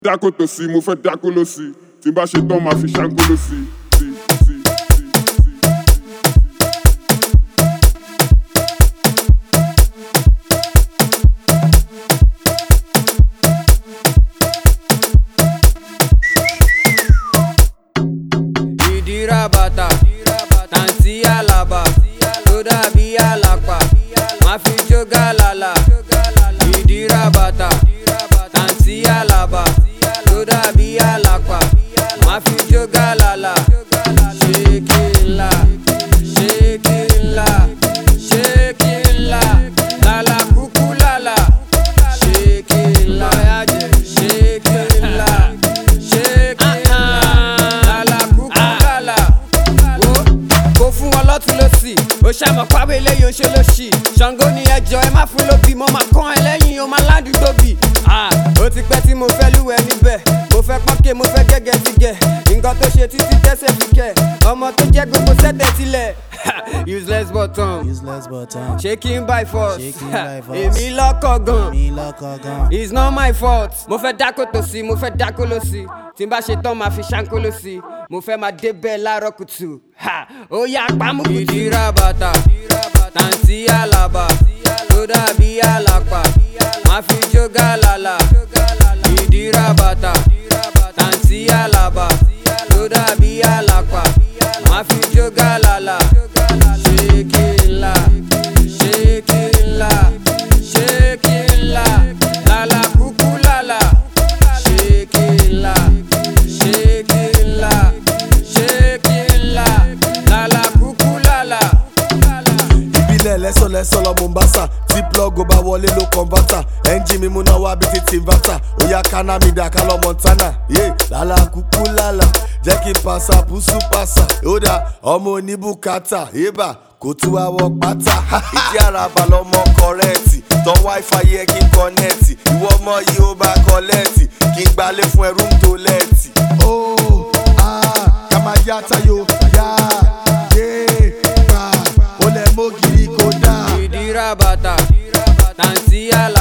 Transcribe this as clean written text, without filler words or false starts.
Dákòtò sí, mo fẹ́ dákóló sí, tí n bá ṣe tán máa fi ṣáńkóló sí. Ìdíra bàtà, tàǹtí àlàbà, tó dàbí àlàpà, má fi jó gàlàlà. Ìdíra bàtà, tàǹtí àlàbà, tó dàbí àlàpà, má fi jó gàlàlà. Ṣékìlà, ṣékìlà, ṣékìlà, lálà kúkú lálà. Ṣékìlà, ṣékìlà, ṣékìlà, lálà kúkú lálà. Kò fún wọn lọ́tún lọ́sì, ó ṣàmọ̀ pàwé eléyìí ó ṣe lóṣì. Ṣàngó ni ẹjọ́ ẹ má fún lóbì, mo máa kán ẹ lẹ́yìn o máa ládùúgbò bì. Ó ti pẹ́ tí mo fẹ́ lúwẹ̀ níbẹ̀, mo fẹ́ pọ́nkẹ́ mo fẹ́ gẹ́gẹ́ ti gẹ̀. Nǹkan tó ṣe títí tẹ́sẹ̀ fi kẹ̀, ọmọ tó jẹ́ gbogbo sẹ́tẹ̀ sílẹ̀. Useless button, shaking by force. Èmi lọ́kọ̀ gan, it's not my fault. Mo fẹ́ dákòtò sí, mo fẹ́ dákóló sí, tí n bá ṣe tán máa fi ṣáńkóló sí. Mo fẹ́ máa débẹ̀ láàárọ̀ kùtù, ó yá pamọ́ kùtù. Ìdíra bàtà, tàǹtí àlàbà, tó dàbí àlàpà, má fi jó gàlàlà. Ìdíra bàtà, tàǹtí àlàbà, tó dàbí àlàpà, má fi jó gàlàlà. Ṣékìlà, ṣékìlà, ṣékìlà, lálà kúkú lálà. Ṣékìlà, ṣékìlà, ṣékìlà, lálà kúkú lálà. Ìbílẹ̀ lẹ́sọ̀lẹ́sọ̀ lọ Mombasa, tí plug bá wọlé ló converter. Ẹ́ńjì mi múná wá bí ti inverter, ó yá káná mi dà ká lọ Montana. Lálá kúkú lálá, jẹ́ kí n pàṣà pùsù pàṣà. Ó dà ọmọ oníbùkátà, ébà kò tú àwọ̀ pátá. Ìdí àràbà lọmọ kọrẹ́ẹ̀tì, tán wifi yẹ kí n kọ́nẹ́ẹ̀tì. Ìwọ ọmọ yìí ó bá kọ́lẹ́ẹ̀tì, kí n gbalẹ̀ fún ẹrú ń tó lẹ́ẹ̀tì. Ká máa yá tayo, yá, pa, ó lẹ̀ mọ́ gírí kò dáa. Ìdíra bàtà, tàǹtí àlà.